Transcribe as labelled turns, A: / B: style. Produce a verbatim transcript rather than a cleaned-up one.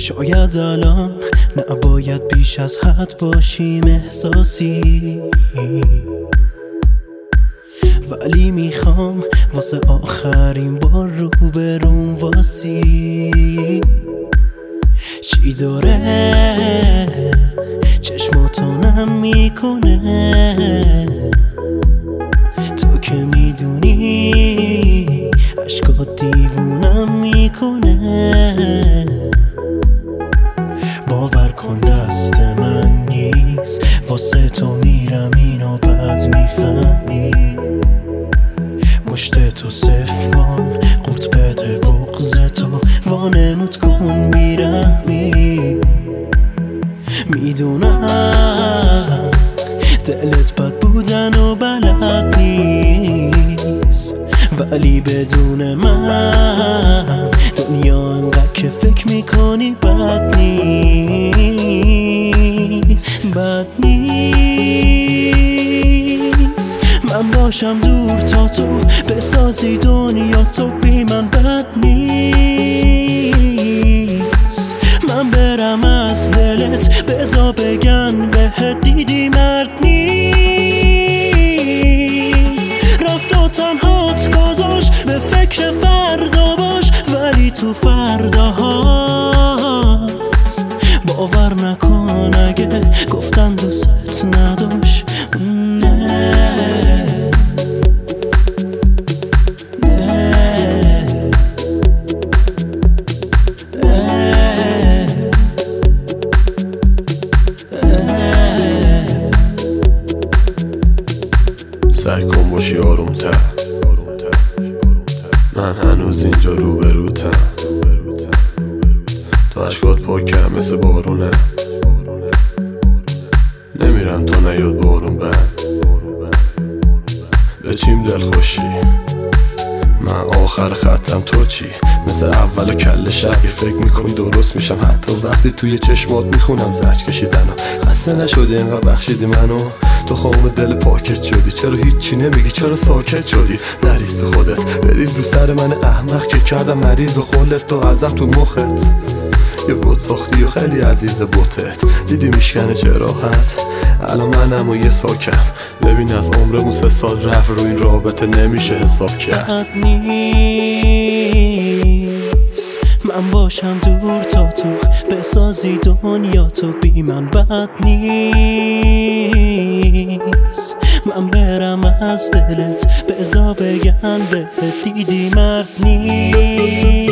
A: شاید الان نباید بیش از حد باشیم احساسی، ولی میخوام واسه آخرین بار رو بروم واسی. چی داره چشماتو نم میکنه، تو که میدونی عشقات دیوونم میکنه. باور کن دست من نیست، واسه تو میرم اینو بد میفهمی. مشت تو صف کن، قورت بده بغض تو، وانمود کن بیرحمی. میدونم دلت بد بودن و بلد نیست، ولی بدون من دنیا انقدر که فکر میکنی بد نیست. بد نیست من باشم دور تا تو بسازی دنیا تو بی من. بد نیست من برم از دلت بزا بگن بهت دیدی مرد نیست. رفت و تنهات گذاشت به فکر فردا باش، ولی تو فرداهات باور نکن اگه گفتن دوست نداشت.
B: سعی کن باشی آرومتر، من هنوز اینجا روبروتم. تو عشقات پاکم مثل بارونه، نمیرم تا نیاد بارون بند. به چیم دل خوشی من آخر خطم تو چی؟ مثل اول کل شب فکر میکنی درست میشم، حتی وقتی توی چشمات میخونم زج کشیدنو. خسته نشدی اینقدر بخشیدی منو، تو خام دل پاکت شدی. چرا هیچی نمیگی؟ چرا ساکت شدی؟ نریز تو خودت، بریز رو سر من احمق که کردم مریض و خلت تو ازم تو مخت. یه بوت ساختی و خیلی عزیز بوتت، دیدی میشکنه چه راحت. الان منم و یه ساکم، ببین از عمرمون سه سال رفت رو این رابطه نمیشه حساب کرد.
A: بد نیست من باشم دور تا تو بسازی دنیا تو بی من. بد نیست من برم از دلت بزا بگن بهت دیدی مرد نیست.